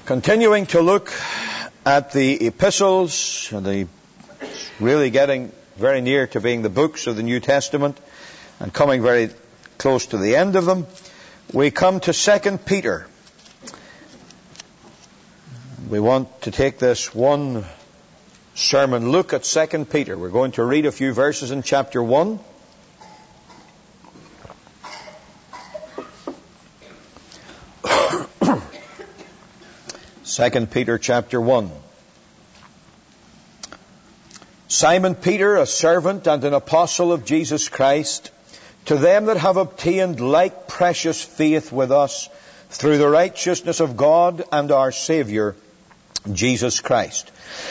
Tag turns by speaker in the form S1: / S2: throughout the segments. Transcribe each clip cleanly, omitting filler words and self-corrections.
S1: Continuing to look at the epistles, and really getting very near to being the books of the New Testament and coming very close to the end of them, we come to 2 Peter. We want to take this one sermon look at 2 Peter. We're going to read a few verses in chapter 1. Second Peter chapter 1. Simon Peter, a servant and an apostle of Jesus Christ, to them that have obtained like precious faith with us through the righteousness of God and our Saviour, Jesus Christ.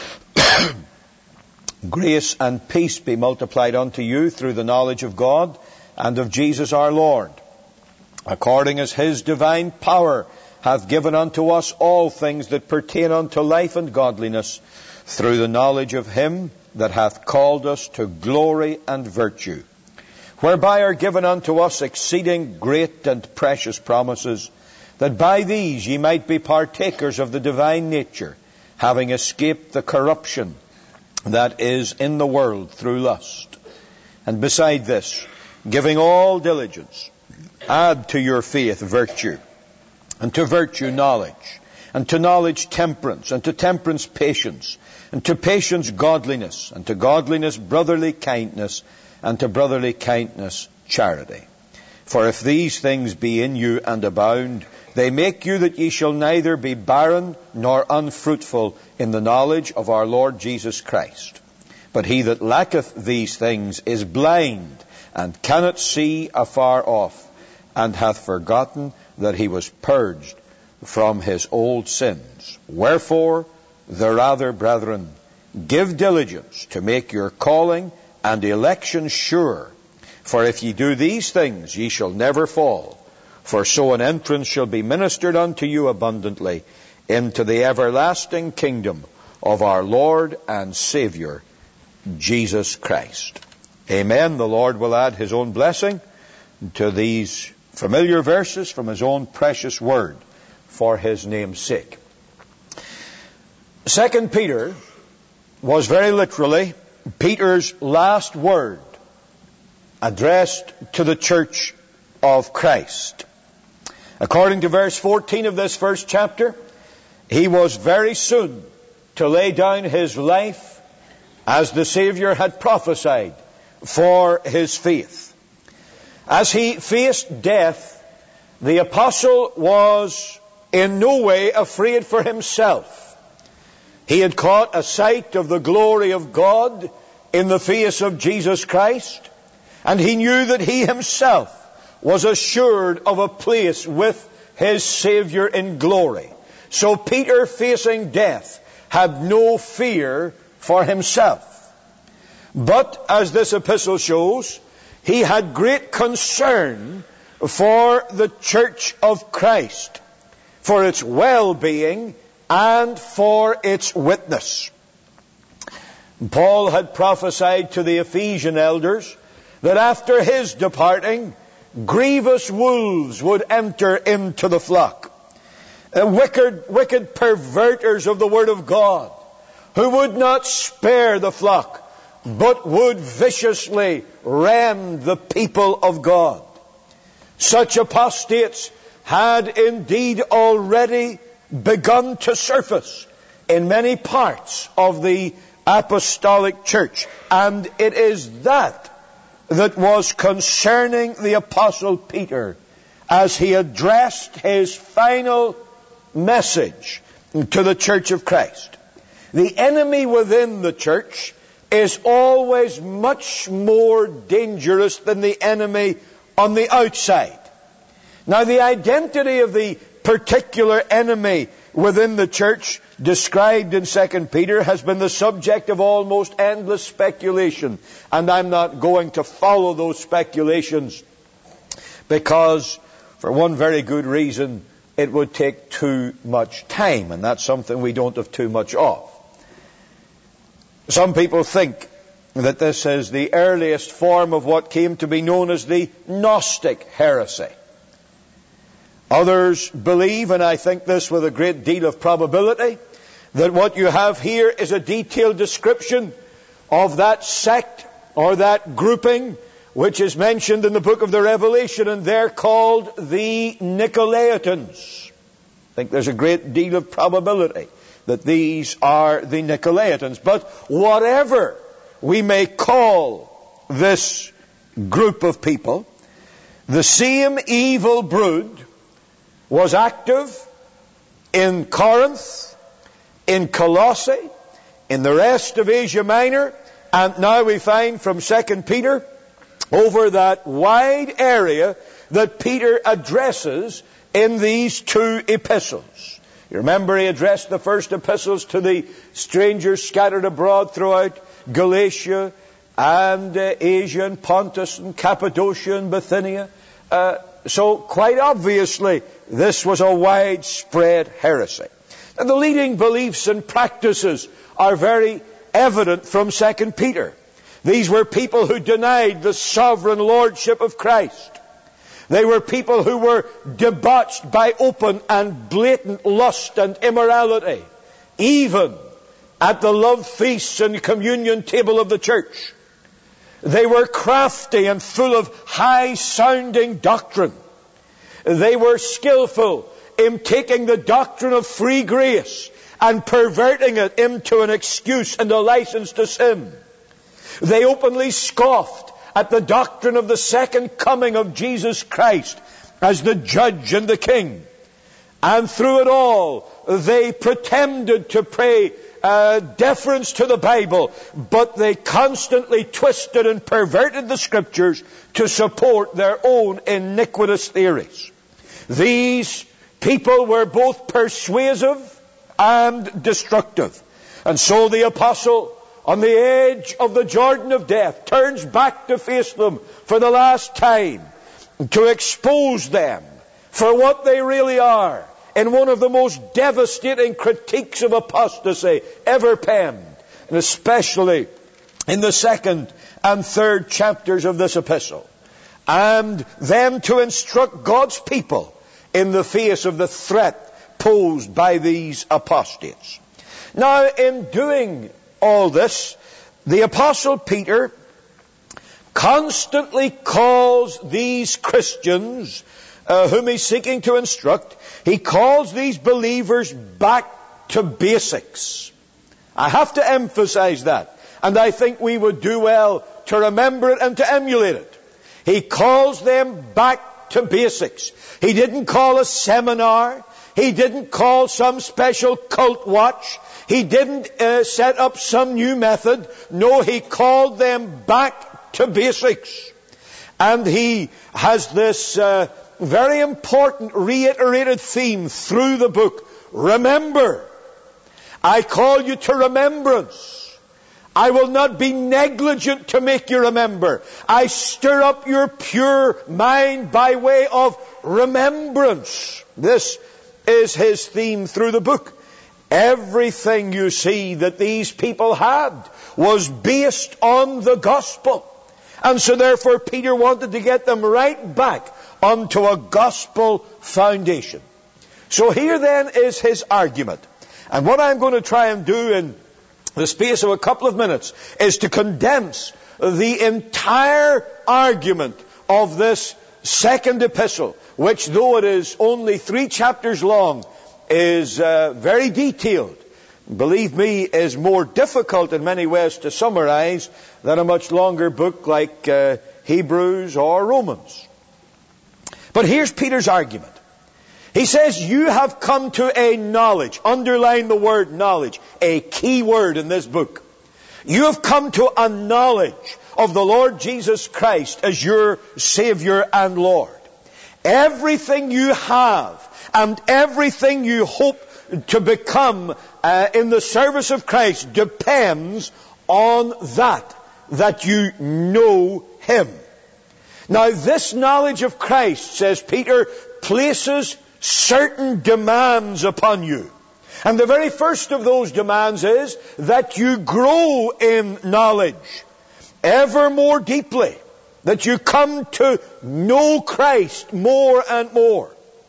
S1: Grace and peace be multiplied unto you through the knowledge of God and of Jesus our Lord, according as His divine power hath given unto us all things that pertain unto life and godliness, through the knowledge of Him that hath called us to glory and virtue, whereby are given unto us exceeding great and precious promises, that by these ye might be partakers of the divine nature, having escaped the corruption that is in the world through lust. And beside this, giving all diligence, add to your faith virtue, and to virtue knowledge, and to knowledge temperance, and to temperance patience, and to patience godliness, and to godliness brotherly kindness, and to brotherly kindness charity. For if these things be in you and abound, they make you that ye shall neither be barren nor unfruitful in the knowledge of our Lord Jesus Christ. But he that lacketh these things is blind, and cannot see afar off, and hath forgotten that he was purged from his old sins. Wherefore, the rather, brethren, give diligence to make your calling and election sure. For if ye do these things, ye shall never fall. For so an entrance shall be ministered unto you abundantly into the everlasting kingdom of our Lord and Saviour, Jesus Christ. Amen. The Lord will add His own blessing to these familiar verses from His own precious word for His name's sake. 2 Peter was very literally Peter's last word addressed to the church of Christ. According to verse 14 of this first chapter, he was very soon to lay down his life as the Savior had prophesied for his faith. As he faced death, the apostle was in no way afraid for himself. He had caught a sight of the glory of God in the face of Jesus Christ, and he knew that he himself was assured of a place with his Savior in glory. So Peter, facing death, had no fear for himself. But, as this epistle shows, he had great concern for the church of Christ, for its well-being and for its witness. Paul had prophesied to the Ephesian elders that after his departing, grievous wolves would enter into the flock. Wicked perverters of the Word of God, who would not spare the flock, but would viciously rend the people of God. Such apostates had indeed already begun to surface in many parts of the apostolic church, and it is that was concerning the apostle Peter as he addressed his final message to the church of Christ. The enemy within the church is always much more dangerous than the enemy on the outside. Now, the identity of the particular enemy within the church described in 2 Peter has been the subject of almost endless speculation, and I'm not going to follow those speculations because, for one very good reason, it would take too much time, and that's something we don't have too much of. Some people think that this is the earliest form of what came to be known as the Gnostic heresy. Others believe, and I think this with a great deal of probability, that what you have here is a detailed description of that sect or that grouping which is mentioned in the book of the Revelation, and they're called the Nicolaitans. I think there's a great deal of probability that these are the Nicolaitans. But whatever we may call this group of people, the same evil brood was active in Corinth, in Colossae, in the rest of Asia Minor, and now we find from 2 Peter over that wide area that Peter addresses in these two epistles. You remember he addressed the first epistles to the strangers scattered abroad throughout Galatia and Asia and Pontus and Cappadocia and Bithynia. So quite obviously this was a widespread heresy. And the leading beliefs and practices are very evident from 2 Peter. These were people who denied the sovereign lordship of Christ. They were people who were debauched by open and blatant lust and immorality, even at the love feasts and communion table of the church. They were crafty and full of high-sounding doctrine. They were skillful in taking the doctrine of free grace and perverting it into an excuse and a license to sin. They openly scoffed at the doctrine of the second coming of Jesus Christ as the judge and the king. And through it all, they pretended to pay deference to the Bible, but they constantly twisted and perverted the Scriptures to support their own iniquitous theories. These people were both persuasive and destructive. And so the apostle, on the edge of the Jordan of death, turns back to face them for the last time, to expose them for what they really are, in one of the most devastating critiques of apostasy ever penned, and especially in the 2nd and 3rd chapters of this epistle, and them to instruct God's people in the face of the threat posed by these apostates. Now, in doing all this, the Apostle Peter constantly calls these Christians whom he's seeking to instruct, he calls these believers back to basics. I have to emphasize that, and I think we would do well to remember it and to emulate it. He calls them back to basics. He didn't call a seminar. He didn't call some special cult watch. He didn't set up some new method. No, he called them back to basics. And he has this very important reiterated theme through the book. Remember. I call you to remembrance. I will not be negligent to make you remember. I stir up your pure mind by way of remembrance. This is his theme through the book. Everything you see that these people had was based on the gospel. And so therefore Peter wanted to get them right back onto a gospel foundation. So here then is his argument. And what I'm going to try and do in the space of a couple of minutes is to condense the entire argument of this second epistle, which though it is only 3 chapters long, is very detailed. Believe me, is more difficult in many ways to summarize than a much longer book like Hebrews or Romans. But here's Peter's argument. He says, you have come to a knowledge. Underline the word knowledge, a key word in this book. You have come to a knowledge of the Lord Jesus Christ as your Savior and Lord. Everything you have and everything you hope to become in the service of Christ depends on that you know Him. Now this knowledge of Christ, says Peter, places certain demands upon you. And the very first of those demands is that you grow in knowledge ever more deeply, that you come to know Christ more and more.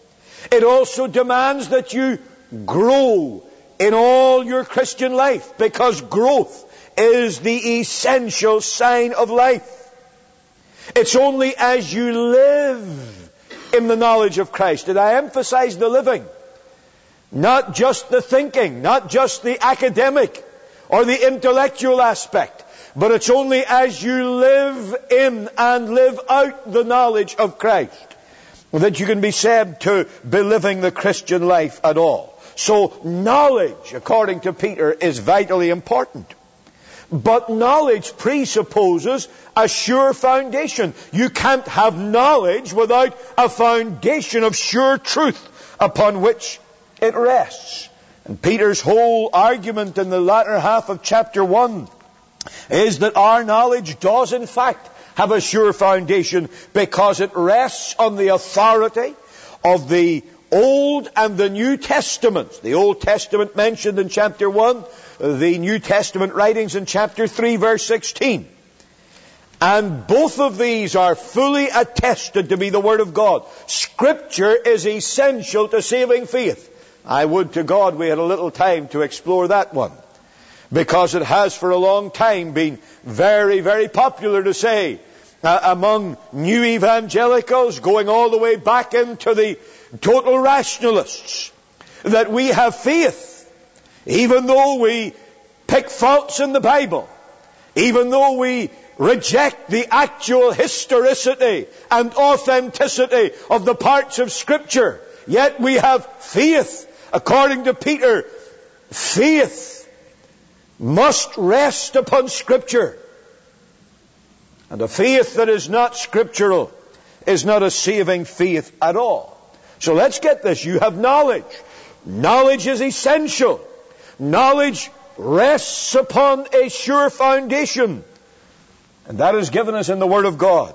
S1: It also demands that you grow in all your Christian life, because growth is the essential sign of life. It's only as you live in the knowledge of Christ, and I emphasize the living, not just the thinking, not just the academic or the intellectual aspect, but it's only as you live in and live out the knowledge of Christ that you can be said to be living the Christian life at all. So knowledge, according to Peter, is vitally important. But knowledge presupposes a sure foundation. You can't have knowledge without a foundation of sure truth upon which it rests. And Peter's whole argument in the latter half of chapter 1 is that our knowledge does in fact have a sure foundation, because it rests on the authority of the Old and the New Testaments. The Old Testament mentioned in chapter 1, the New Testament writings in chapter 3, verse 16. And both of these are fully attested to be the Word of God. Scripture is essential to saving faith. I would to God we had a little time to explore that one, because it has for a long time been very, very popular to say among new evangelicals, going all the way back into the total rationalists, that we have faith, even though we pick faults in the Bible, even though we reject the actual historicity and authenticity of the parts of Scripture, yet we have faith. According to Peter, faith must rest upon Scripture. And a faith that is not scriptural is not a saving faith at all. So let's get this. You have knowledge. Knowledge is essential. Knowledge rests upon a sure foundation. And that is given us in the Word of God.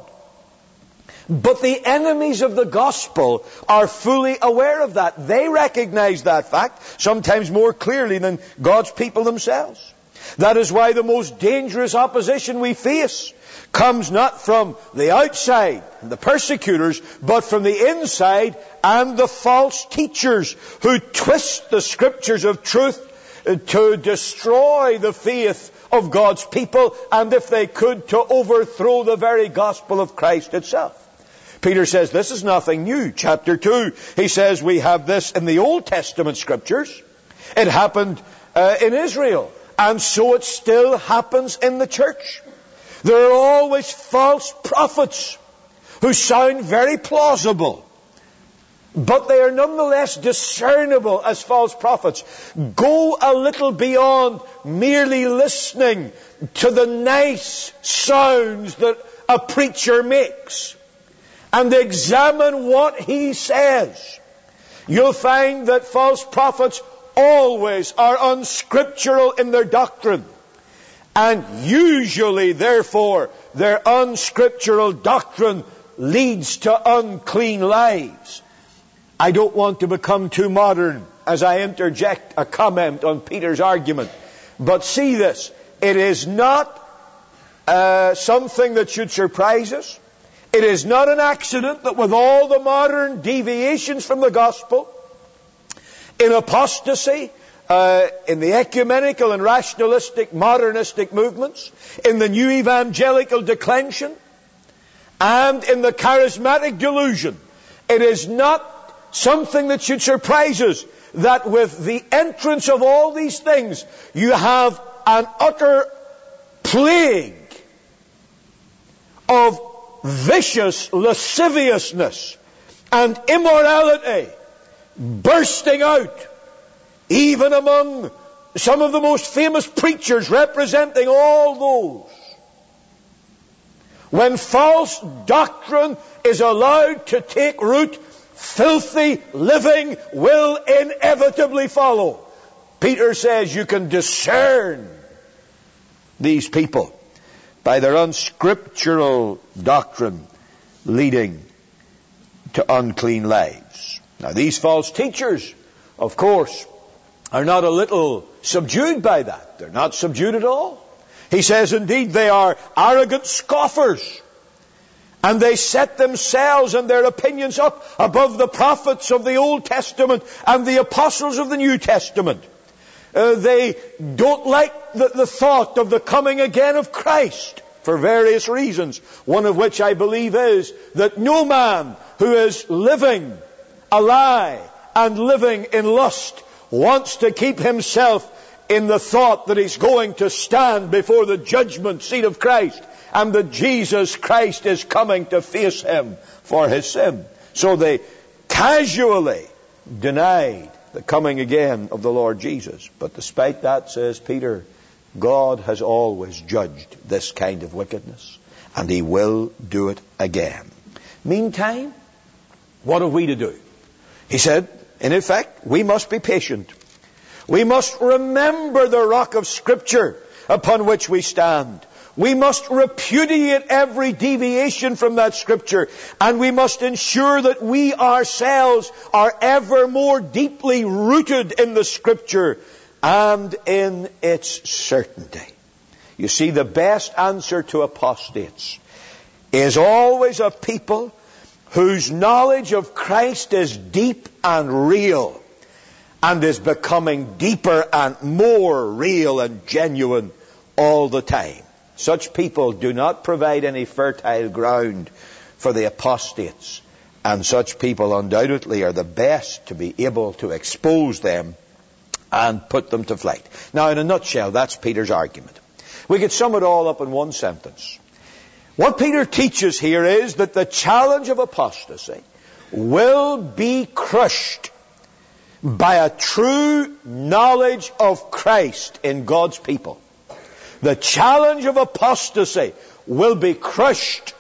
S1: But the enemies of the gospel are fully aware of that. They recognize that fact, sometimes more clearly than God's people themselves. That is why the most dangerous opposition we face comes not from the outside, the persecutors, but from the inside and the false teachers who twist the Scriptures of truth to destroy the faith of God's people, and if they could, to overthrow the very gospel of Christ itself. Peter says this is nothing new. Chapter 2, he says we have this in the Old Testament Scriptures. It happened in Israel, and so it still happens in the church. There are always false prophets who sound very plausible, but they are nonetheless discernible as false prophets. Go a little beyond merely listening to the nice sounds that a preacher makes and examine what he says. You'll find that false prophets always are unscriptural in their doctrine. And usually, therefore, their unscriptural doctrine leads to unclean lives. I don't want to become too modern as I interject a comment on Peter's argument. But see this. It is not something that should surprise us. It is not an accident that with all the modern deviations from the gospel, in apostasy, in the ecumenical and rationalistic modernistic movements, in the new evangelical declension, and in the charismatic delusion, it is not something that should surprise us that with the entrance of all these things, you have an utter plague of vicious lasciviousness and immorality bursting out, even among some of the most famous preachers representing all those. When false doctrine is allowed to take root, filthy living will inevitably follow. Peter says you can discern these people by their unscriptural doctrine leading to unclean lives. Now these false teachers, of course, are not a little subdued by that. They're not subdued at all. He says indeed they are arrogant scoffers And they set themselves and their opinions up above the prophets of the Old Testament and the apostles of the New Testament. They don't like the thought of the coming again of Christ for various reasons. One of which I believe is that no man who is living a lie and living in lust wants to keep himself in the thought that he's going to stand before the judgment seat of Christ and that Jesus Christ is coming to face him for his sin. So they casually denied the coming again of the Lord Jesus. But despite that, says Peter, God has always judged this kind of wickedness, and he will do it again. Meantime, what are we to do? He said, in effect, we must be patient. We must remember the rock of Scripture upon which we stand. We must repudiate every deviation from that Scripture, and we must ensure that we ourselves are ever more deeply rooted in the Scripture and in its certainty. You see, the best answer to apostates is always a people whose knowledge of Christ is deep and real, and is becoming deeper and more real and genuine all the time. Such people do not provide any fertile ground for the apostates, and such people undoubtedly are the best to be able to expose them and put them to flight. Now, in a nutshell, that's Peter's argument. We could sum it all up in one sentence. What Peter teaches here is that the challenge of apostasy will be crushed by a true knowledge of Christ in God's people. The challenge of apostasy will be crushed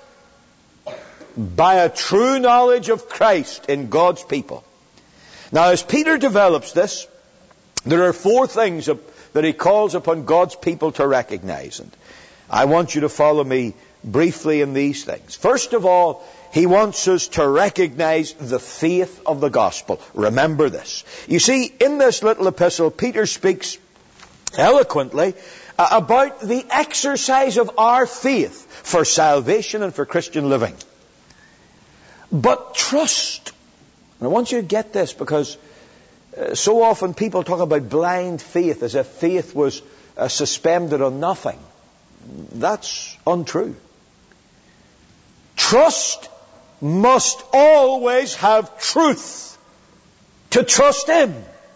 S1: by a true knowledge of Christ in God's people. Now, as Peter develops this, there are four things that he calls upon God's people to recognize. And I want you to follow me briefly in these things. First of all, he wants us to recognize the faith of the gospel. Remember this. You see, in this little epistle, Peter speaks eloquently about the exercise of our faith for salvation and for Christian living. But trust. And I want you to get this, because so often people talk about blind faith as if faith was suspended on nothing. That's untrue. Trust must always have truth to trust Him.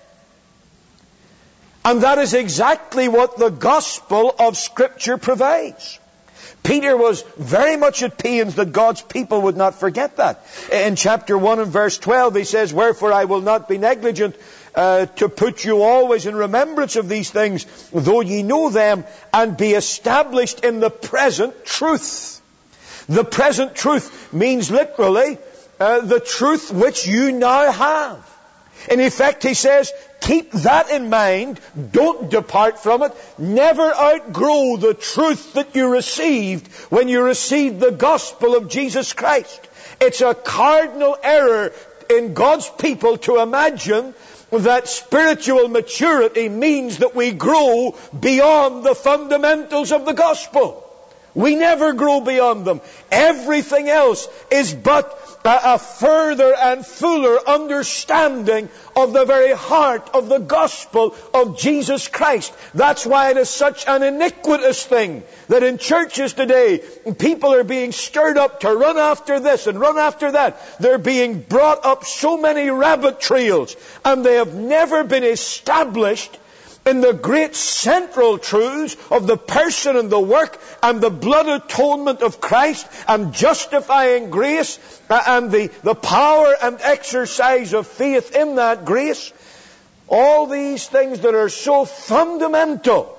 S1: And that is exactly what the gospel of Scripture provides. Peter was very much at pains that God's people would not forget that. In chapter 1 and verse 12 he says, "Wherefore I will not be negligent to put you always in remembrance of these things, though ye know them, and be established in the present truth." The present truth means literally the truth which you now have. In effect, he says, keep that in mind, don't depart from it, never outgrow the truth that you received when you received the gospel of Jesus Christ. It's a cardinal error in God's people to imagine that spiritual maturity means that we grow beyond the fundamentals of the gospel. We never grow beyond them. Everything else is but a further and fuller understanding of the very heart of the gospel of Jesus Christ. That's why it is such an iniquitous thing that in churches today, people are being stirred up to run after this and run after that. They're being brought up so many rabbit trails, and they have never been established in the great central truths of the person and the work and the blood atonement of Christ and justifying grace and the power and exercise of faith in that grace. All these things that are so fundamental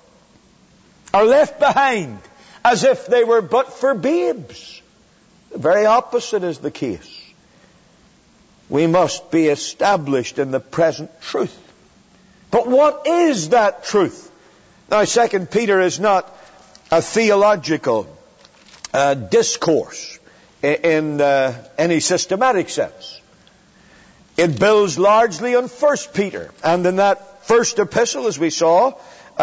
S1: are left behind as if they were but for babes. The very opposite is the case. We must be established in the present truth. But what is that truth? Now, 2 Peter is not a theological discourse in any systematic sense. It builds largely on 1 Peter. And in that first epistle, as we saw,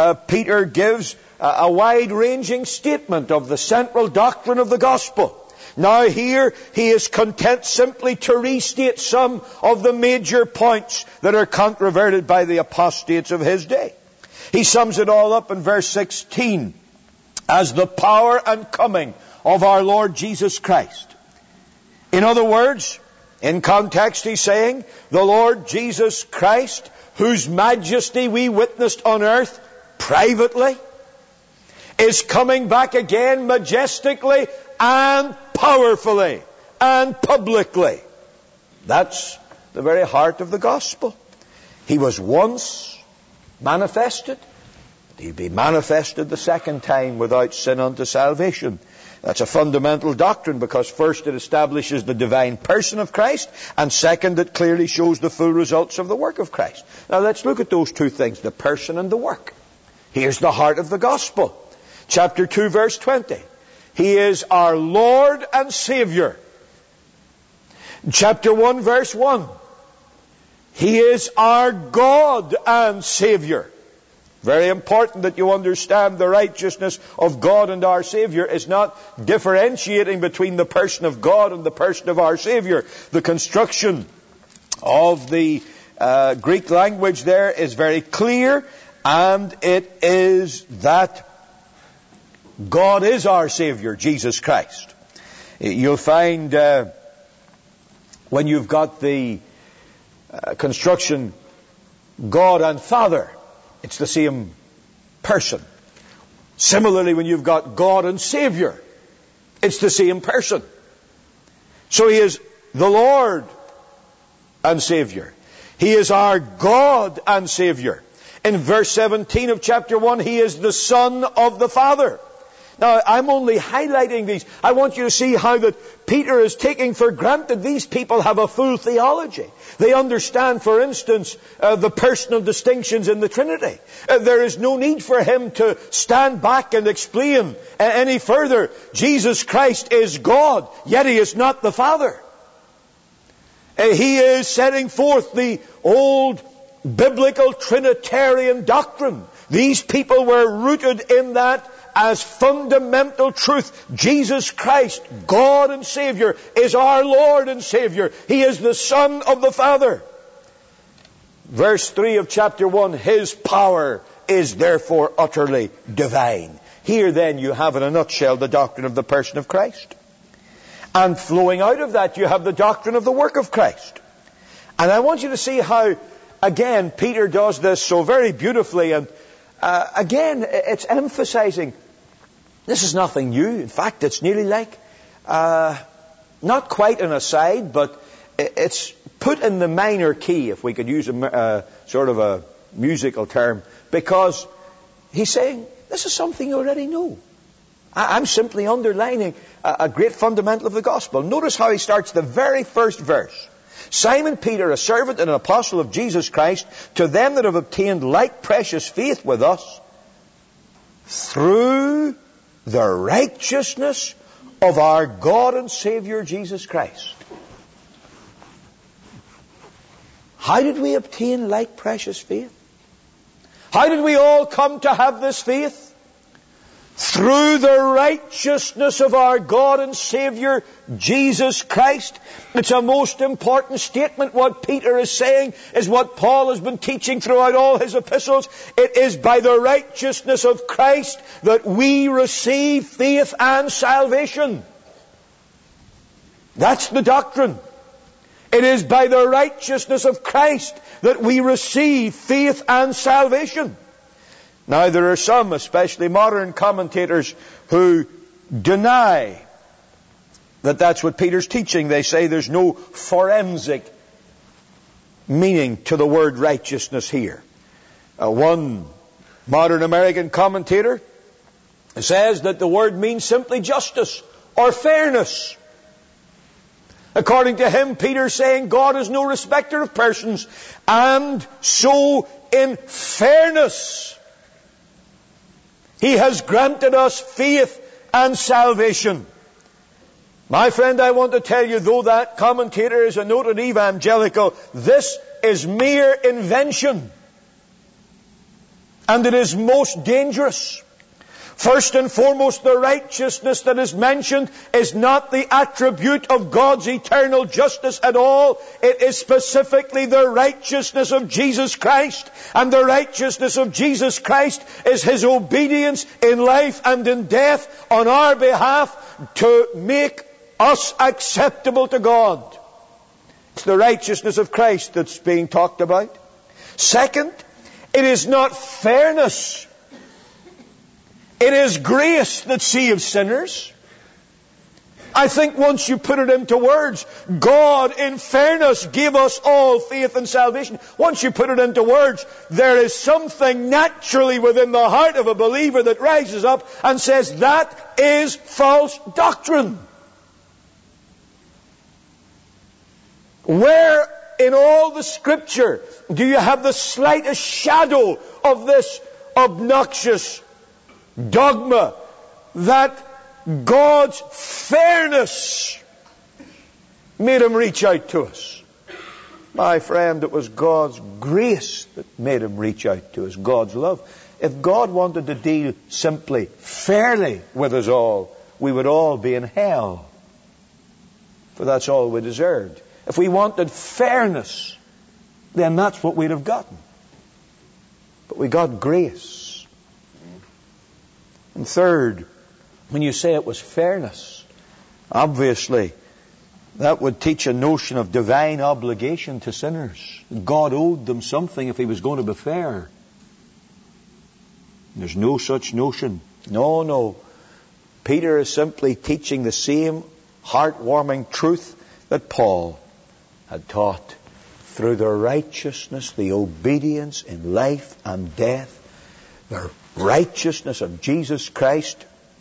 S1: Peter gives a wide-ranging statement of the central doctrine of the gospel. Now here he is content simply to restate some of the major points that are controverted by the apostates of his day. He sums it all up in verse 16 as the power and coming of our Lord Jesus Christ. In other words, in context he's saying, the Lord Jesus Christ, whose majesty we witnessed on earth privately, is coming back again majestically and powerfully and publicly. That's the very heart of the gospel. He was once manifested. He'll be manifested the second time without sin unto salvation. That's a fundamental doctrine, because first it establishes the divine person of Christ, and second it clearly shows the full results of the work of Christ. Now let's look at those two things, the person and the work. Here's the heart of the gospel. Chapter 2, verse 20. He is our Lord and Savior. Chapter 1, verse 1. He is our God and Savior. Very important that you understand the righteousness of God and our Savior is not differentiating between the person of God and the person of our Savior. The construction of the Greek language there is very clear, and it is that God is our Savior, Jesus Christ. You'll find when you've got the construction God and Father, it's the same person. Similarly, when you've got God and Savior, it's the same person. So He is the Lord and Savior. He is our God and Savior. In verse 17 of chapter 1, He is the Son of the Father. Now, I'm only highlighting these. I want you to see how that Peter is taking for granted these people have a full theology. They understand, for instance, the personal distinctions in the Trinity. There is no need for him to stand back and explain any further. Jesus Christ is God, yet He is not the Father. He is setting forth the old biblical Trinitarian doctrine. These people were rooted in that as fundamental truth. Jesus Christ, God and Savior, is our Lord and Savior. He is the Son of the Father. Verse 3 of chapter 1, His power is therefore utterly divine. Here then you have in a nutshell the doctrine of the person of Christ. And flowing out of that you have the doctrine of the work of Christ. And I want you to see how, again, Peter does this so very beautifully. And again, it's emphasizing this is nothing new. In fact, it's nearly like, not quite an aside, but it's put in the minor key, if we could use a sort of a musical term, because he's saying, this is something you already know. I'm simply underlining a great fundamental of the gospel. Notice how he starts the very first verse. Simon Peter, a servant and an apostle of Jesus Christ, to them that have obtained like precious faith with us, through the righteousness of our God and Savior Jesus Christ. How did we obtain like precious faith? How did we all come to have this faith? Through the righteousness of our God and Savior, Jesus Christ. It's a most important statement. What Peter is saying is what Paul has been teaching throughout all his epistles. It is by the righteousness of Christ that we receive faith and salvation. That's the doctrine. It is by the righteousness of Christ that we receive faith and salvation. Now there are some, especially modern commentators, who deny that that's what Peter's teaching. They say there's no forensic meaning to the word righteousness here. One modern American commentator says that the word means simply justice or fairness. According to him, Peter's saying God is no respecter of persons, and so in fairness He has granted us faith and salvation. My friend, I want to tell you, though that commentator is a noted evangelical, this is mere invention. And it is most dangerous. First and foremost, the righteousness that is mentioned is not the attribute of God's eternal justice at all. It is specifically the righteousness of Jesus Christ. And the righteousness of Jesus Christ is His obedience in life and in death on our behalf to make us acceptable to God. It's the righteousness of Christ that's being talked about. Second, it is not fairness. It is grace that saves sinners. I think once you put it into words, God in fairness gave us all faith and salvation. Once you put it into words, there is something naturally within the heart of a believer that rises up and says, that is false doctrine. Where in all the Scripture do you have the slightest shadow of this obnoxious dogma that God's fairness made Him reach out to us? My friend, it was God's grace that made Him reach out to us, God's love. If God wanted to deal simply, fairly with us all, we would all be in hell. For that's all we deserved. If we wanted fairness, then that's what we'd have gotten. But we got grace. And third, when you say it was fairness, obviously that would teach a notion of divine obligation to sinners. God owed them something if He was going to be fair. There's no such notion. No. Peter is simply teaching the same heartwarming truth that Paul had taught. Through the righteousness, the obedience in life and death, the righteousness of Jesus Christ,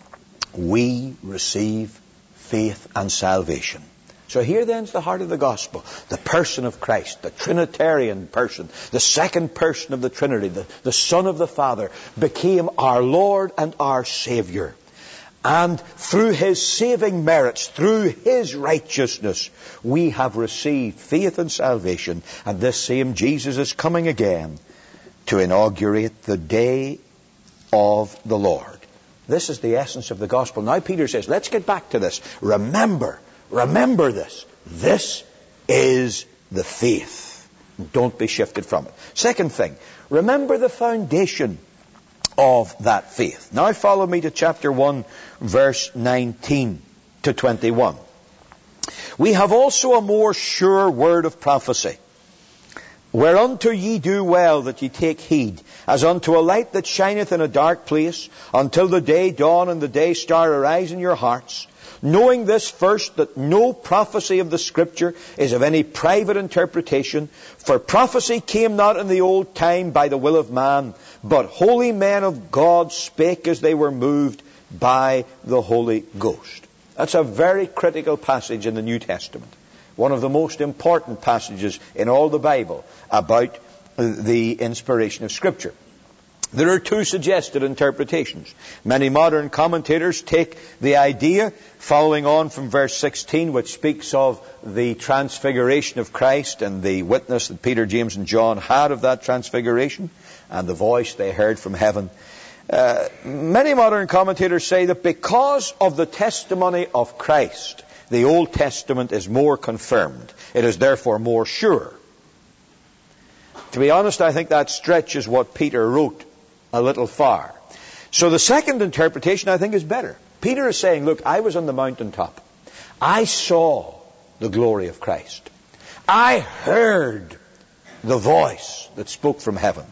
S1: we receive faith and salvation. So here then's the heart of the gospel. The person of Christ, the Trinitarian person, the second person of the Trinity, the Son of the Father, became our Lord and our Savior. And through His saving merits, through His righteousness, we have received faith and salvation. And this same Jesus is coming again to inaugurate the day of the Lord. This is the essence of the gospel. Now Peter says, let's get back to this. Remember this. This is the faith. Don't be shifted from it. Second thing, remember the foundation of that faith. Now follow me to chapter 1, verse 19 to 21. We have also a more sure word of prophecy, whereunto ye do well that ye take heed, as unto a light that shineth in a dark place, until the day dawn and the day star arise in your hearts, knowing this first, that no prophecy of the Scripture is of any private interpretation, for prophecy came not in the old time by the will of man, but holy men of God spake as they were moved by the Holy Ghost. That's a very critical passage in the New Testament. One of the most important passages in all the Bible about the inspiration of Scripture. There are two suggested interpretations. Many modern commentators take the idea, following on from verse 16, which speaks of the transfiguration of Christ and the witness that Peter, James and John had of that transfiguration, and the voice they heard from heaven. Many modern commentators say that because of the testimony of Christ, the Old Testament is more confirmed. It is therefore more sure. To be honest, I think that stretches what Peter wrote a little far. So the second interpretation, I think, is better. Peter is saying, look, I was on the mountaintop. I saw the glory of Christ. I heard the voice that spoke from heaven.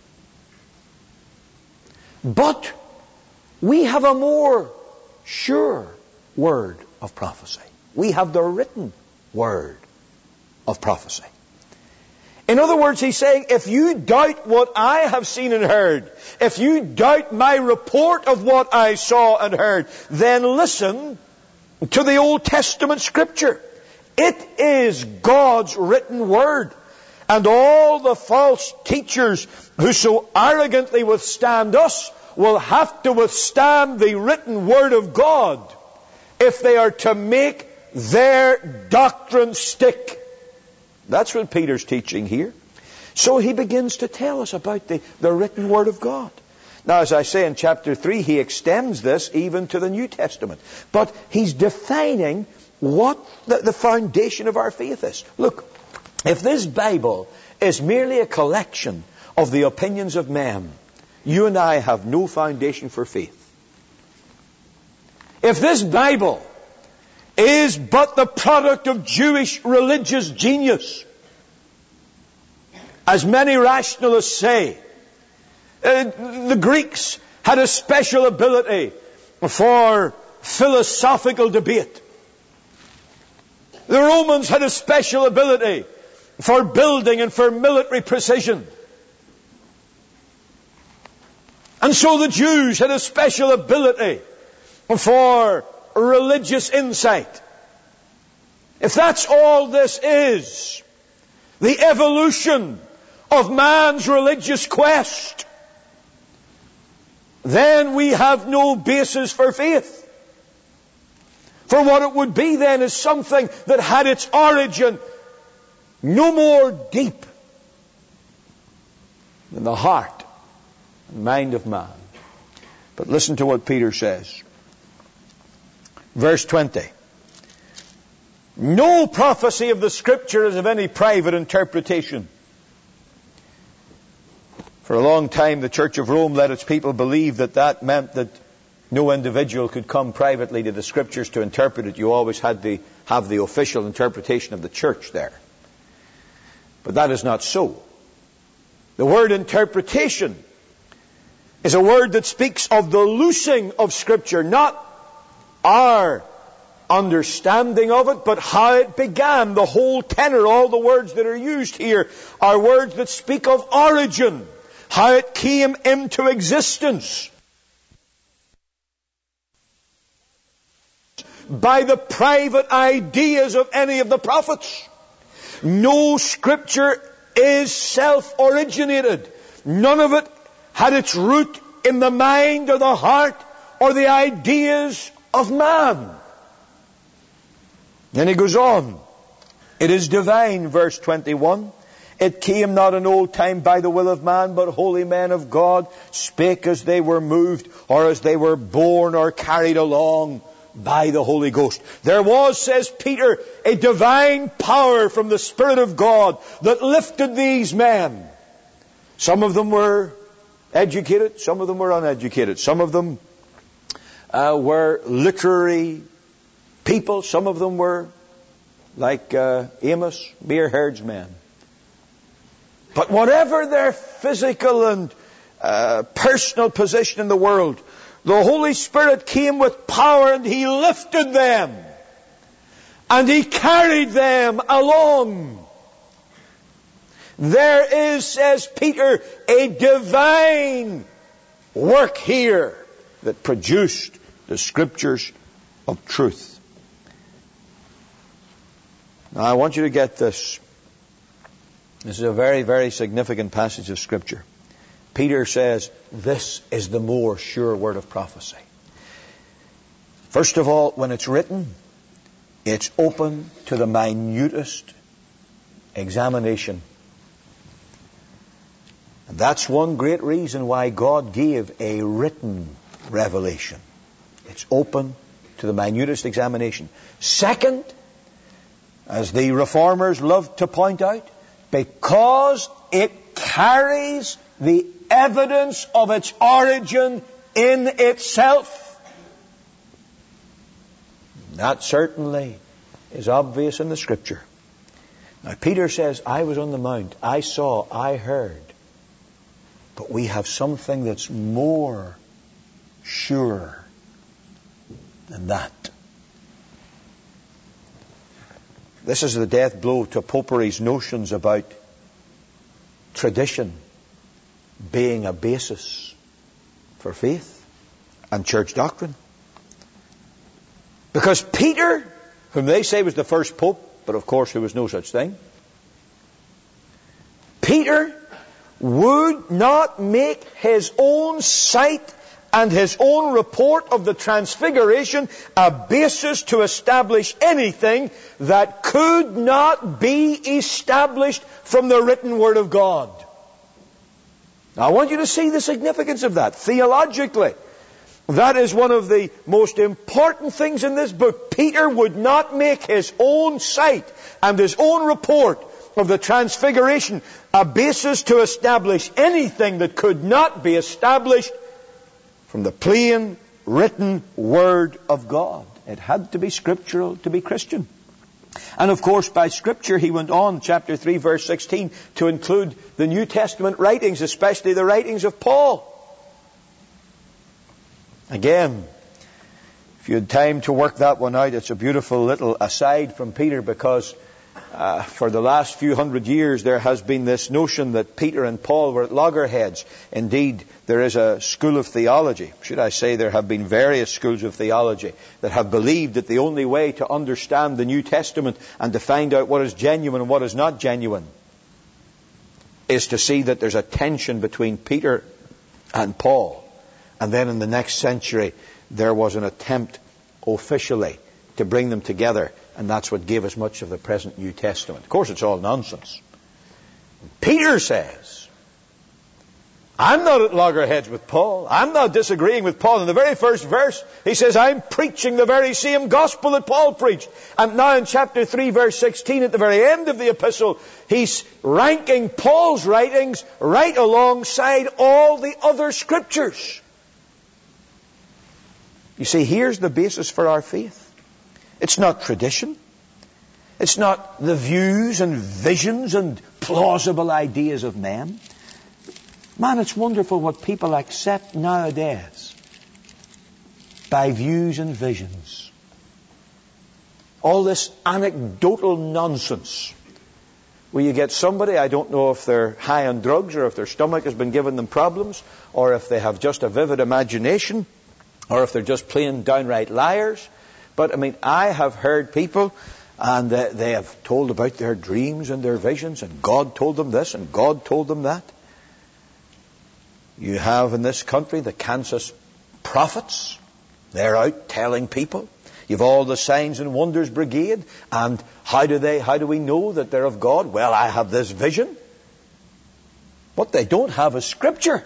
S1: But we have a more sure word of prophecy. We have the written word of prophecy. In other words, he's saying, if you doubt what I have seen and heard, if you doubt my report of what I saw and heard, then listen to the Old Testament Scripture. It is God's written word. And all the false teachers who so arrogantly withstand us will have to withstand the written word of God if they are to make their doctrine stick. That's what Peter's teaching here. So he begins to tell us about the written word of God. Now, as I say in chapter 3, he extends this even to the New Testament. But he's defining what the foundation of our faith is. Look, if this Bible is merely a collection of the opinions of men, you and I have no foundation for faith. If this Bible is but the product of Jewish religious genius, as many rationalists say, the Greeks had a special ability for philosophical debate. The Romans had a special ability for building and for military precision. And so the Jews had a special ability for religious insight. If that's all this is, the evolution of man's religious quest, then we have no basis for faith. For what it would be then is something that had its origin no more deep than the heart and mind of man. But listen to what Peter says. Verse 20. No prophecy of the Scripture is of any private interpretation. For a long time, the Church of Rome let its people believe that meant that no individual could come privately to the Scriptures to interpret it. You always had to have the official interpretation of the church there. But that is not so. The word interpretation is a word that speaks of the loosing of Scripture, not our understanding of it, but how it began. The whole tenor, all the words that are used here are words that speak of origin, how it came into existence by the private ideas of any of the prophets. No Scripture is self-originated. None of it had its root in the mind or the heart or the ideas of man. Then he goes on. It is divine, verse 21. It came not in old time by the will of man, but holy men of God spake as they were moved, or as they were borne or carried along by the Holy Ghost. There was, says Peter, a divine power from the Spirit of God that lifted these men. Some of them were educated, some of them were uneducated. Some of them were literary people. Some of them were like Amos, mere herdsmen. But whatever their physical and personal position in the world, the Holy Spirit came with power and He lifted them. And He carried them along. There is, says Peter, a divine work here that produced the Scriptures of truth. Now I want you to get this. This is a very, very significant passage of Scripture. Peter says, this is the more sure word of prophecy. First of all, when it's written, it's open to the minutest examination. And that's one great reason why God gave a written revelation. It's open to the minutest examination. Second, as the Reformers love to point out, because it carries the evidence of its origin in itself. That certainly is obvious in the Scripture. Now Peter says, I was on the mount, I saw, I heard. But we have something that's more sure than that. This is the death blow to Popery's notions about tradition being a basis for faith and church doctrine. Because Peter, whom they say was the first pope, but of course there was no such thing, Peter would not make his own sight and his own report of the Transfiguration a basis to establish anything that could not be established from the written Word of God. Now, I want you to see the significance of that theologically. That is one of the most important things in this book. Peter would not make his own sight and his own report of the Transfiguration a basis to establish anything that could not be established from the plain written Word of God. It had to be scriptural to be Christian. And of course, by Scripture, he went on, chapter 3, verse 16, to include the New Testament writings, especially the writings of Paul. Again, if you had time to work that one out, it's a beautiful little aside from Peter, because for the last few hundred years there has been this notion that Peter and Paul were at loggerheads. Indeed, there is a school of theology. Should I say there have been various schools of theology that have believed that the only way to understand the New Testament and to find out what is genuine and what is not genuine is to see that there's a tension between Peter and Paul. And then in the next century, there was an attempt officially to bring them together. And that's what gave us much of the present New Testament. Of course, it's all nonsense. Peter says, I'm not at loggerheads with Paul. I'm not disagreeing with Paul. In the very first verse, he says, I'm preaching the very same gospel that Paul preached. And now in chapter 3, verse 16, at the very end of the epistle, he's ranking Paul's writings right alongside all the other scriptures. You see, here's the basis for our faith. It's not tradition. It's not the views and visions and plausible ideas of men. Man, it's wonderful what people accept nowadays by views and visions. All this anecdotal nonsense where you get somebody, I don't know if they're high on drugs or if their stomach has been giving them problems or if they have just a vivid imagination or if they're just plain downright liars. But, I mean, I have heard people, and they have told about their dreams and their visions, and God told them this, and God told them that. You have in this country the Kansas prophets. They're out telling people. You've all the Signs and Wonders Brigade, and how do we know that they're of God? Well, I have this vision. What they don't have is Scripture.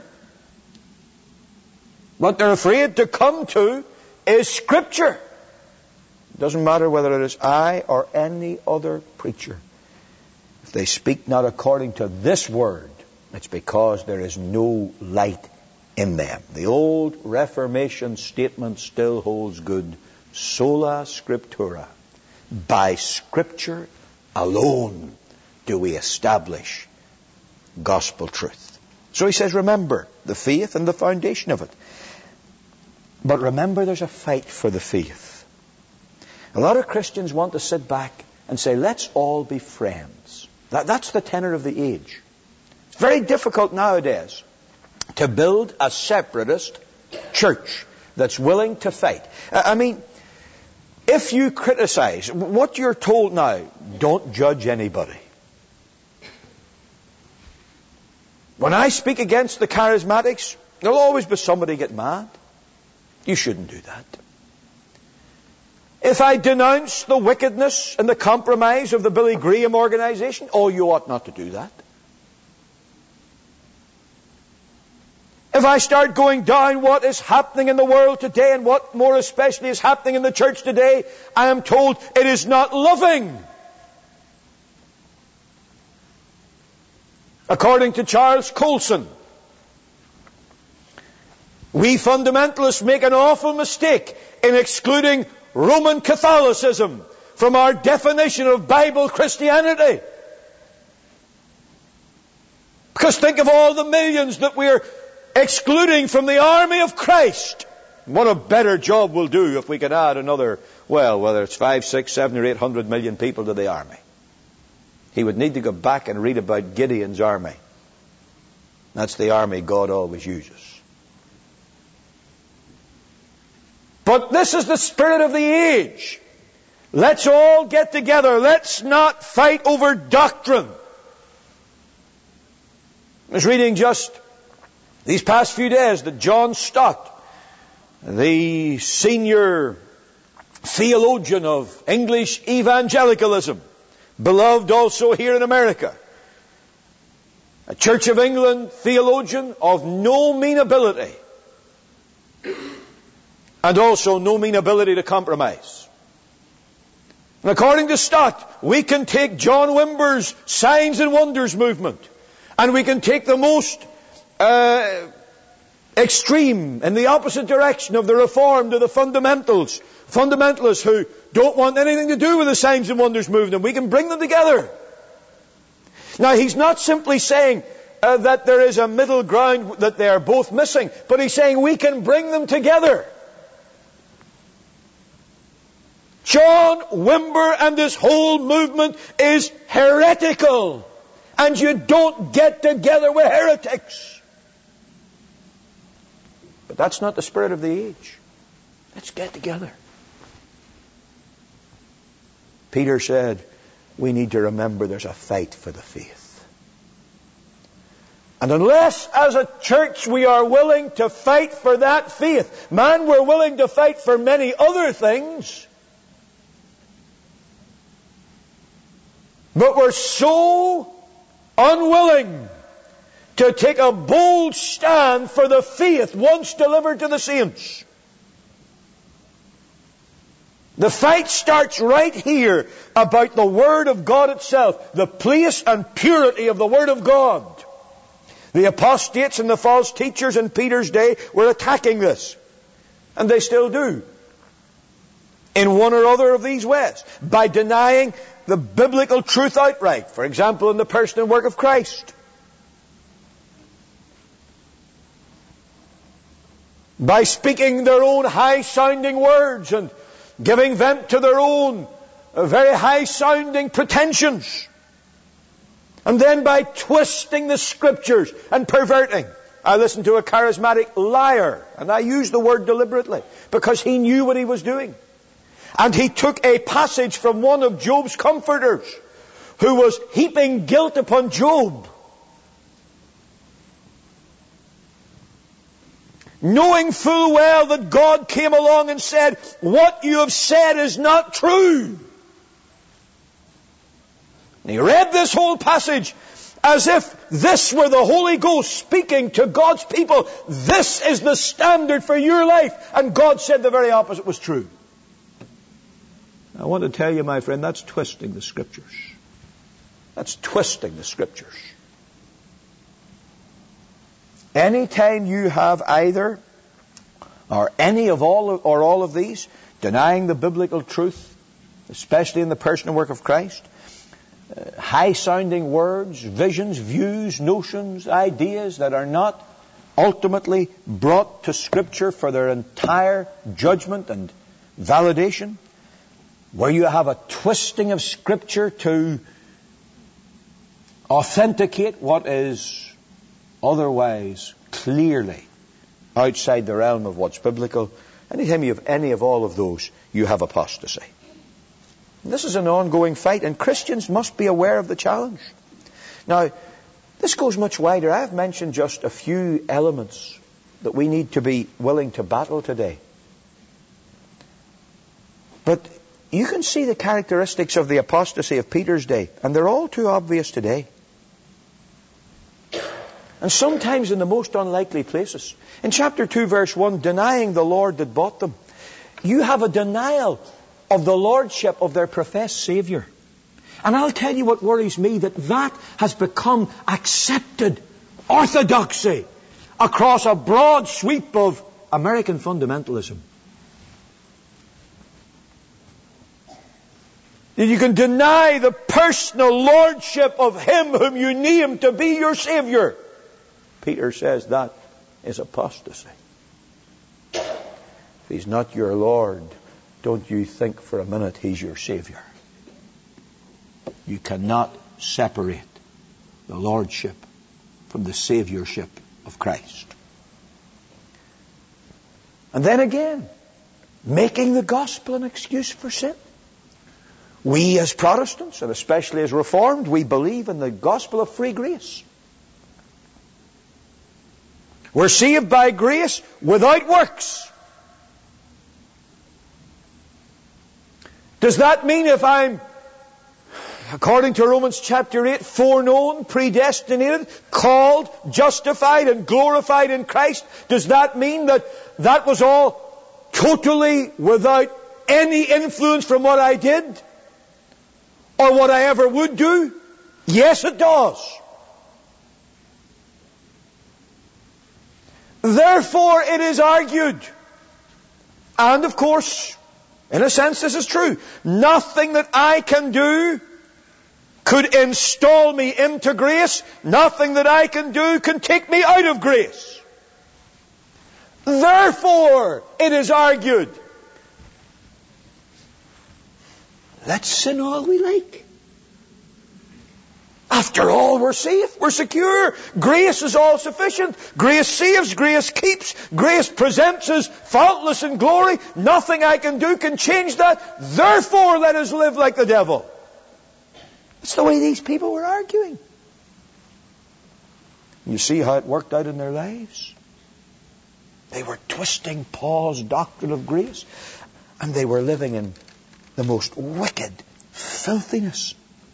S1: What they're afraid to come to is Scripture. It doesn't matter whether it is I or any other preacher. If they speak not according to this word, it's because there is no light in them. The old Reformation statement still holds good. Sola Scriptura. By Scripture alone do we establish gospel truth. So he says, remember the faith and the foundation of it. But remember, there's a fight for the faith. A lot of Christians want to sit back and say, let's all be friends. That's the tenor of the age. It's very difficult nowadays to build a separatist church that's willing to fight. I mean, if you criticize, what you're told now, don't judge anybody. When I speak against the charismatics, there'll always be somebody get mad. You shouldn't do that. If I denounce the wickedness and the compromise of the Billy Graham organization, oh, you ought not to do that. If I start going down what is happening in the world today and what more especially is happening in the church today, I am told it is not loving. According to Charles Colson, we fundamentalists make an awful mistake in excluding Roman Catholicism from our definition of Bible Christianity. Because think of all the millions that we're excluding from the army of Christ. What a better job we'll do if we could add another, well, whether it's 5, 6, 7 or 800 million people to the army. He would need to go back and read about Gideon's army. That's the army God always uses. But this is the spirit of the age. Let's all get together. Let's not fight over doctrine. I was reading just these past few days that John Stott, the senior theologian of English evangelicalism, beloved also here in America, a Church of England theologian of no mean ability, and also no mean ability to compromise. And according to Stott, we can take John Wimber's Signs and Wonders movement, and we can take the most extreme in the opposite direction of the Reformed to the fundamentalists who don't want anything to do with the Signs and Wonders movement. We can bring them together. Now, he's not simply saying that there is a middle ground that they are both missing, but he's saying we can bring them together. John Wimber and this whole movement is heretical, and you don't get together with heretics. But that's not the spirit of the age. Let's get together. Peter said, we need to remember there's a fight for the faith. And unless as a church we are willing to fight for that faith, man, we're willing to fight for many other things, but we're so unwilling to take a bold stand for the faith once delivered to the saints. The fight starts right here about the Word of God itself, the place and purity of the Word of God. The apostates and the false teachers in Peter's day were attacking this, and they still do, in one or other of these ways, by denying the biblical truth outright, for example, in the person and work of Christ. By speaking their own high-sounding words and giving vent to their own very high-sounding pretensions. And then by twisting the Scriptures and perverting. I listened to a charismatic liar, and I use the word deliberately, because he knew what he was doing. And he took a passage from one of Job's comforters, who was heaping guilt upon Job, knowing full well that God came along and said, what you have said is not true. And he read this whole passage as if this were the Holy Ghost speaking to God's people. This is the standard for your life. And God said the very opposite was true. I want to tell you, my friend, that's twisting the Scriptures. That's twisting the Scriptures. Anytime you have either or any of all of these, denying the biblical truth, especially in the person and work of Christ, high-sounding words, visions, views, notions, ideas that are not ultimately brought to Scripture for their entire judgment and validation, where you have a twisting of Scripture to authenticate what is otherwise clearly outside the realm of what's biblical. Anytime you have any of all of those, you have apostasy. And this is an ongoing fight, and Christians must be aware of the challenge. Now, this goes much wider. I've mentioned just a few elements that we need to be willing to battle today. But you can see the characteristics of the apostasy of Peter's day, and they're all too obvious today. And sometimes in the most unlikely places. In chapter 2, verse 1, denying the Lord that bought them, you have a denial of the lordship of their professed Savior. And I'll tell you what worries me, that has become accepted orthodoxy across a broad sweep of American fundamentalism. You can deny the personal lordship of Him whom you name to be your Savior. Peter says that is apostasy. If He's not your Lord, don't you think for a minute He's your Savior. You cannot separate the lordship from the Saviorship of Christ. And then again, making the gospel an excuse for sin. We as Protestants, and especially as Reformed, we believe in the gospel of free grace. We're saved by grace without works. Does that mean if I'm according to Romans chapter 8, foreknown, predestinated, called, justified, and glorified in Christ. Does that mean that that was all totally without any influence from what I did? Or what I ever would do? Yes, it does. Therefore, it is argued, and of course, in a sense this is true, nothing that I can do could install me into grace. Nothing that I can do can take me out of grace. Therefore, it is argued, let's sin all we like. After all, we're safe, we're secure. Grace is all sufficient. Grace saves, grace keeps. Grace presents us faultless in glory. Nothing I can do can change that. Therefore, let us live like the devil. That's the way these people were arguing. You see how it worked out in their lives? They were twisting Paul's doctrine of grace, and they were living in the most wicked filthiness.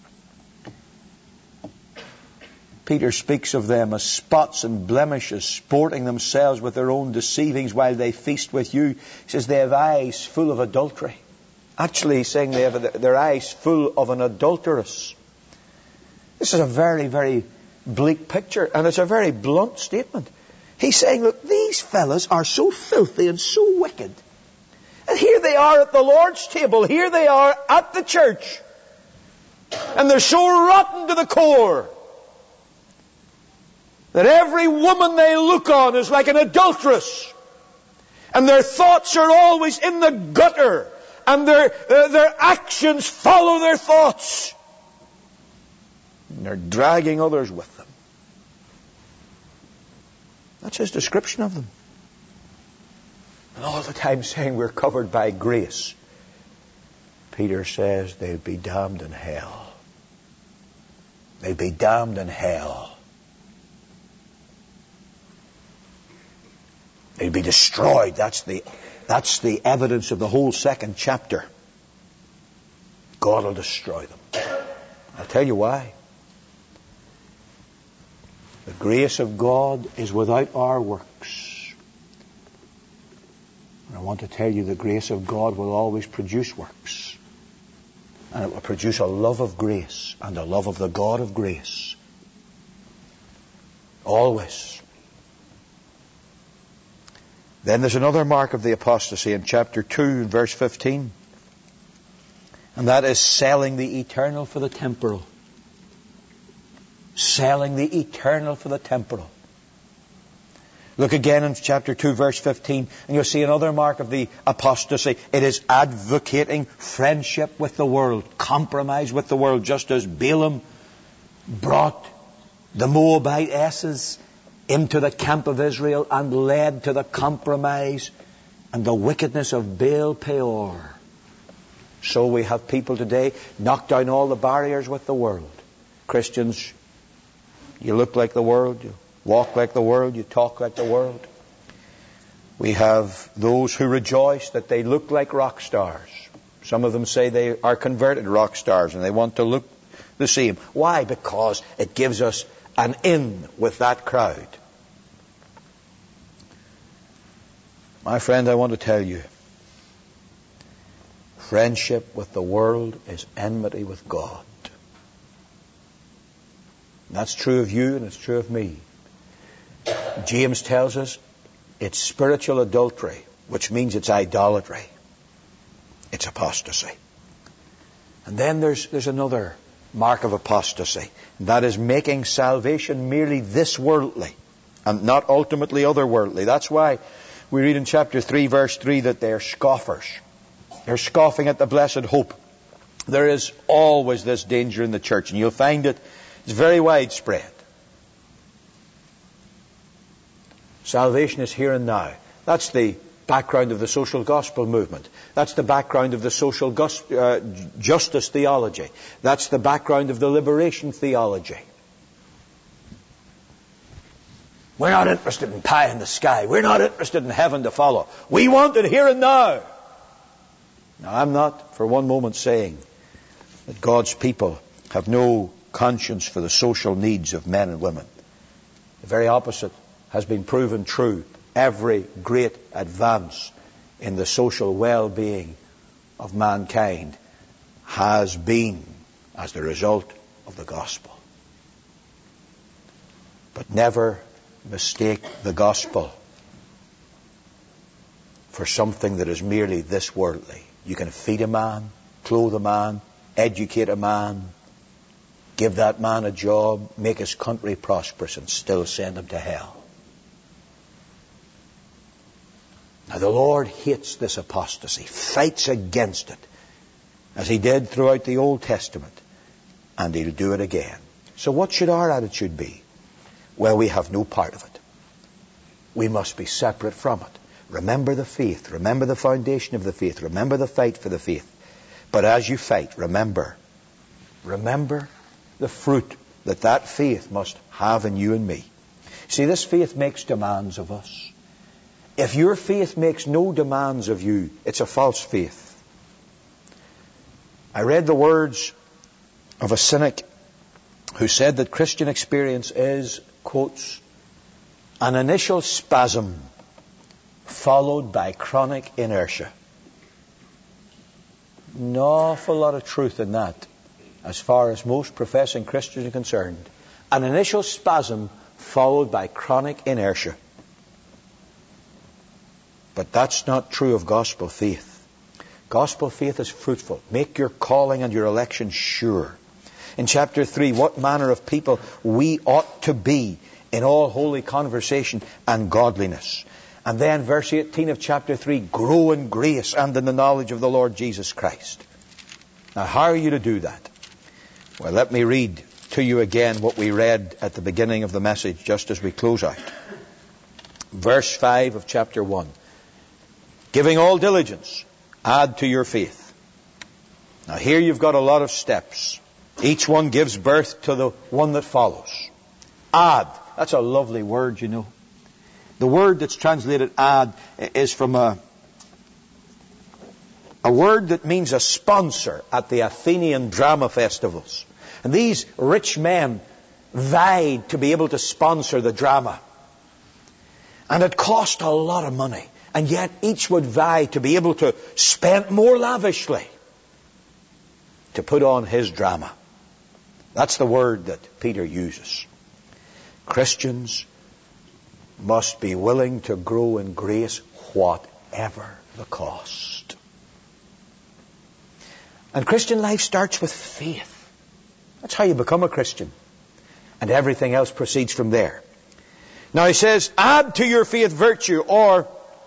S1: Peter speaks of them as spots and blemishes, sporting themselves with their own deceivings while they feast with you. He says they have eyes full of adultery. Actually, he's saying they have their eyes full of an adulteress. This is a very, very bleak picture, and it's a very blunt statement. He's saying, look, these fellas are so filthy and so wicked. And here they are at the Lord's table. Here they are at the church. And they're so rotten to the core that every woman they look on is like an adulteress. And their thoughts are always in the gutter. And their actions follow their thoughts. And they're dragging others with them. That's his description of them. And all the time saying we're covered by grace. Peter says they'd be damned in hell. They'd be damned in hell. They'd be destroyed. That's the evidence of the whole second chapter. God will destroy them. I'll tell you why. The grace of God is without our works. And I want to tell you the grace of God will always produce works. And it will produce a love of grace and a love of the God of grace. Always. Then there's another mark of the apostasy in chapter 2, verse 15. And that is selling the eternal for the temporal. Selling the eternal for the temporal. Look again in chapter 2, verse 15, and you'll see another mark of the apostasy. It is advocating friendship with the world, compromise with the world, just as Balaam brought the Moabitesses into the camp of Israel and led to the compromise and the wickedness of Baal Peor. So we have people today knock down all the barriers with the world. Christians, you look like the world, you walk like the world, you talk like the world. We have those who rejoice that they look like rock stars. Some of them say they are converted rock stars and they want to look the same. Why? Because it gives us an in with that crowd. My friend, I want to tell you, friendship with the world is enmity with God. That's true of you and it's true of me. James tells us it's spiritual adultery, which means it's idolatry. It's apostasy. And then there's another mark of apostasy. And that is making salvation merely this worldly and not ultimately otherworldly. That's why we read in chapter 3, verse 3 that they're scoffers. They're scoffing at the blessed hope. There is always this danger in the church, and you'll find it's very widespread. Salvation is here and now. That's the background of the social gospel movement. That's the background of the social justice theology. That's the background of the liberation theology. We're not interested in pie in the sky. We're not interested in heaven to follow. We want it here and now. Now, I'm not for one moment saying that God's people have no conscience for the social needs of men and women. The very opposite has been proven true. Every great advance in the social well-being of mankind has been as the result of the gospel. But never mistake the gospel for something that is merely this worldly. You can feed a man, clothe a man, educate a man, give that man a job, make his country prosperous, and still send him to hell. Now the Lord hates this apostasy, fights against it, as he did throughout the Old Testament, and he'll do it again. So what should our attitude be? Well, we have no part of it. We must be separate from it. Remember the faith. Remember the foundation of the faith. Remember the fight for the faith. But as you fight, remember the fruit that faith must have in you and me. See, this faith makes demands of us. If your faith makes no demands of you, it's a false faith. I read the words of a cynic who said that Christian experience is, quotes, an initial spasm followed by chronic inertia. An awful lot of truth in that, as far as most professing Christians are concerned. An initial spasm followed by chronic inertia. But that's not true of gospel faith. Gospel faith is fruitful. Make your calling and your election sure. In chapter 3, what manner of people we ought to be in all holy conversation and godliness. And then verse 18 of chapter 3, grow in grace and in the knowledge of the Lord Jesus Christ. Now, how are you to do that? Well, let me read to you again what we read at the beginning of the message, just as we close out. Verse 5 of chapter 1. Giving all diligence, add to your faith. Now, here you've got a lot of steps. Each one gives birth to the one that follows. Add. That's a lovely word, you know. The word that's translated add is from a word that means a sponsor at the Athenian drama festivals. And these rich men vied to be able to sponsor the drama. And it cost a lot of money. And yet each would vie to be able to spend more lavishly to put on his drama. That's the word that Peter uses. Christians must be willing to grow in grace whatever the cost. And Christian life starts with faith. That's how you become a Christian. And everything else proceeds from there. Now he says, add to your faith virtue, or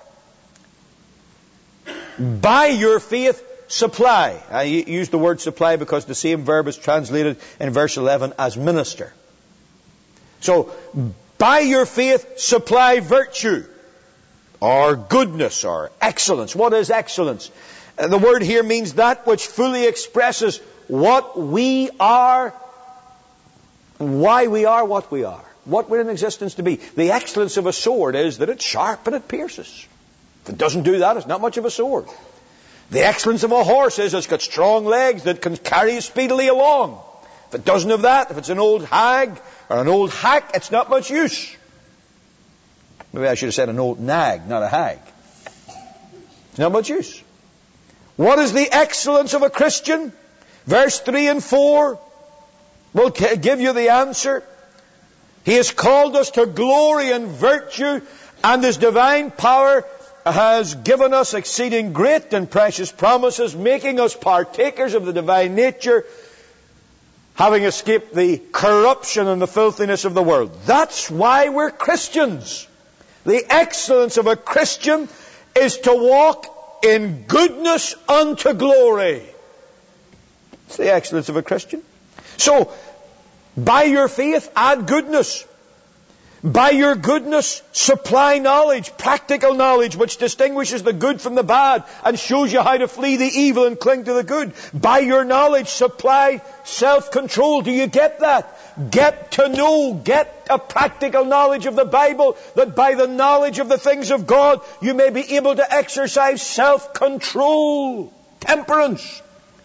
S1: by your faith supply. I use the word supply because the same verb is translated in verse 11 as minister. So, by your faith supply virtue, or goodness, or excellence. What is excellence? The word here means that which fully expresses what we are, and why we are what we are, what we're in existence to be. The excellence of a sword is that it's sharp and it pierces. If it doesn't do that, it's not much of a sword. The excellence of a horse is it's got strong legs that can carry you speedily along. If it doesn't have that, if it's an old hag or an old hack, it's not much use. Maybe I should have said an old nag, not a hag. It's not much use. What is the excellence of a Christian? Verse 3 and 4 will give you the answer. He has called us to glory and virtue, and His divine power has given us exceeding great and precious promises, making us partakers of the divine nature, having escaped the corruption and the filthiness of the world. That's why we're Christians. The excellence of a Christian is to walk in goodness unto glory. It's the excellence of a Christian. So, by your faith, add goodness. By your goodness, supply knowledge, practical knowledge, which distinguishes the good from the bad and shows you how to flee the evil and cling to the good. By your knowledge, supply self-control. Do you get that? Get to know, get a practical knowledge of the Bible, that by the knowledge of the things of God, you may be able to exercise self-control, temperance.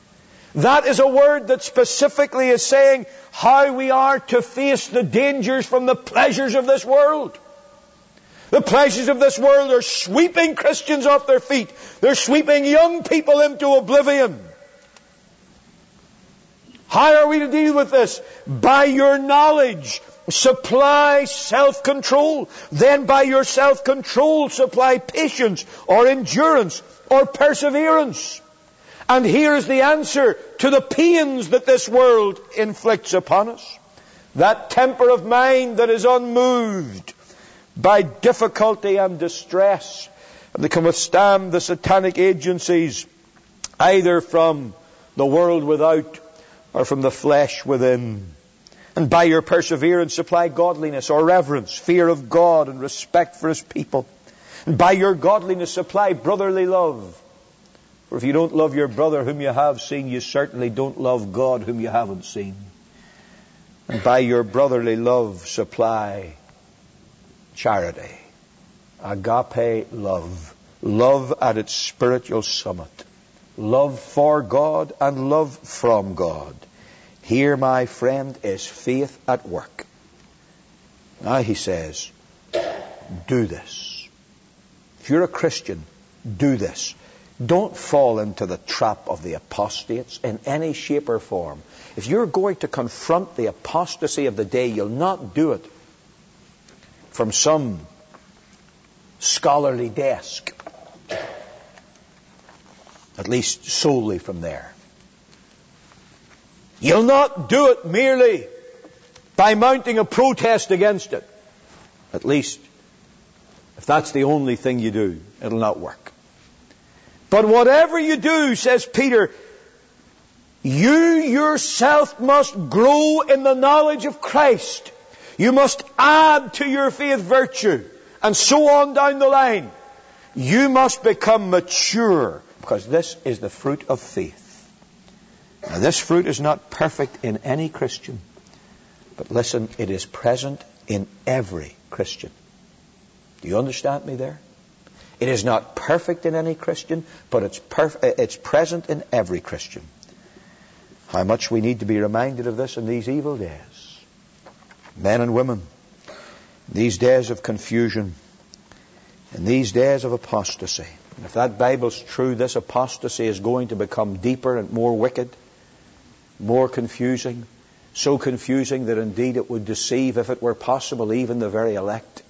S1: That is a word that specifically is saying how we are to face the dangers from the pleasures of this world. The pleasures of this world are sweeping Christians off their feet. They're sweeping young people into oblivion. How are we to deal with this? By your knowledge, supply self-control. Then by your self-control, supply patience or endurance or perseverance. And here is the answer to the pains that this world inflicts upon us. That temper of mind that is unmoved by difficulty and distress, and that can withstand the satanic agencies either from the world without or from the flesh within. And by your perseverance supply godliness or reverence, fear of God and respect for His people. And by your godliness supply brotherly love. For if you don't love your brother whom you have seen, you certainly don't love God whom you haven't seen. And by your brotherly love supply charity, agape love, love at its spiritual summit, love for God and love from God. Here, my friend, is faith at work. Now he says, do this. If you're a Christian, do this. Don't fall into the trap of the apostates in any shape or form. If you're going to confront the apostasy of the day, you'll not do it from some scholarly desk. At least solely from there. You'll not do it merely by mounting a protest against it. At least, if that's the only thing you do, it'll not work. But whatever you do, says Peter, you yourself must grow in the knowledge of Christ. You must add to your faith virtue, and so on down the line. You must become mature, because this is the fruit of faith. Now, this fruit is not perfect in any Christian, but listen, it is present in every Christian. Do you understand me there? It is not perfect in any Christian, but it's present in every Christian. How much we need to be reminded of this in these evil days. Men and women, these days of confusion, in these days of apostasy. And if that Bible's true, this apostasy is going to become deeper and more wicked, more confusing, so confusing that indeed it would deceive, if it were possible, even the very elect.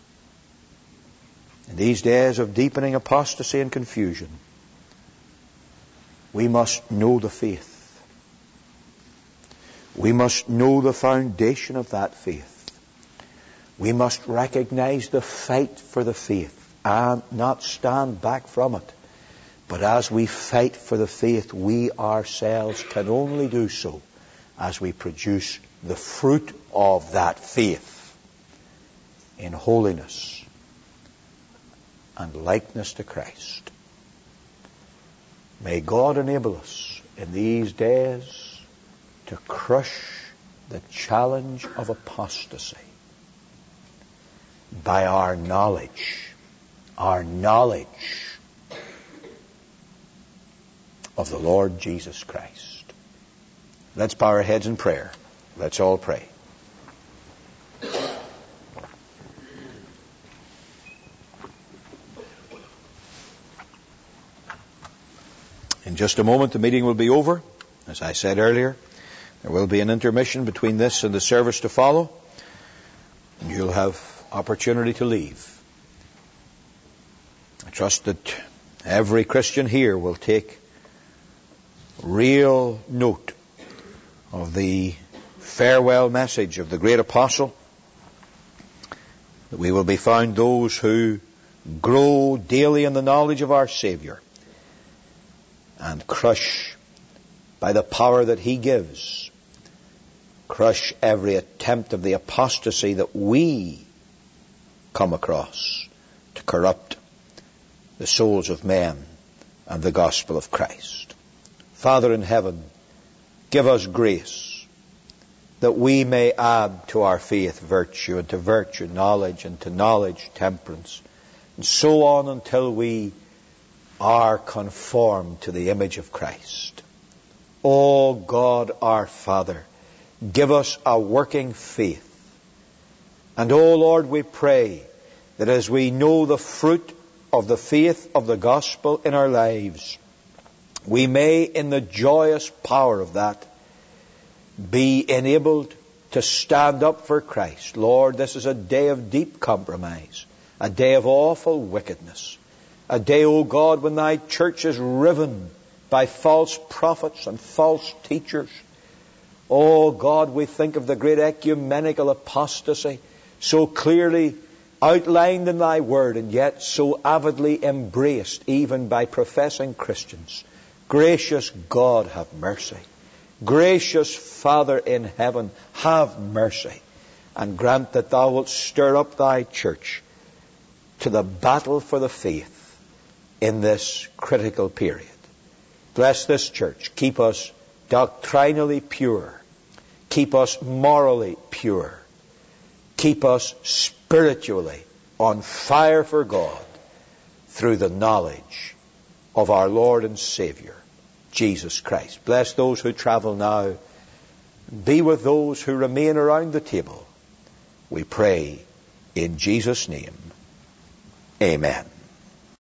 S1: In these days of deepening apostasy and confusion, we must know the faith. We must know the foundation of that faith. We must recognize the fight for the faith and not stand back from it. But as we fight for the faith, we ourselves can only do so as we produce the fruit of that faith in holiness and likeness to Christ. May God enable us in these days to crush the challenge of apostasy by our knowledge of the Lord Jesus Christ. Let's bow our heads in prayer. Let's all pray. In just a moment, the meeting will be over. As I said earlier, there will be an intermission between this and the service to follow. And you'll have opportunity to leave. I trust that every Christian here will take real note of the farewell message of the great apostle, that we will be found those who grow daily in the knowledge of our Savior and crush, by the power that He gives, crush every attempt of the apostasy that we come across to corrupt the souls of men and the gospel of Christ. Father in heaven, give us grace that we may add to our faith virtue, and to virtue knowledge, and to knowledge temperance, and so on until we are conformed to the image of Christ. O God our Father, give us a working faith. And O Lord, we pray that as we know the fruit of the faith of the gospel in our lives, we may, in the joyous power of that, be enabled to stand up for Christ. Lord, this is a day of deep compromise, a day of awful wickedness, a day, O God, when thy church is riven by false prophets and false teachers. Oh God, we think of the great ecumenical apostasy, so clearly outlined in thy word, and yet so avidly embraced even by professing Christians. Gracious God, have mercy. Gracious Father in heaven, have mercy, and grant that thou wilt stir up thy church to the battle for the faith in this critical period. Bless this church. Keep us doctrinally pure. Keep us morally pure. Keep us spiritually on fire for God through the knowledge of our Lord and Savior, Jesus Christ. Bless those who travel now. Be with those who remain around the table. We pray in Jesus' name. Amen.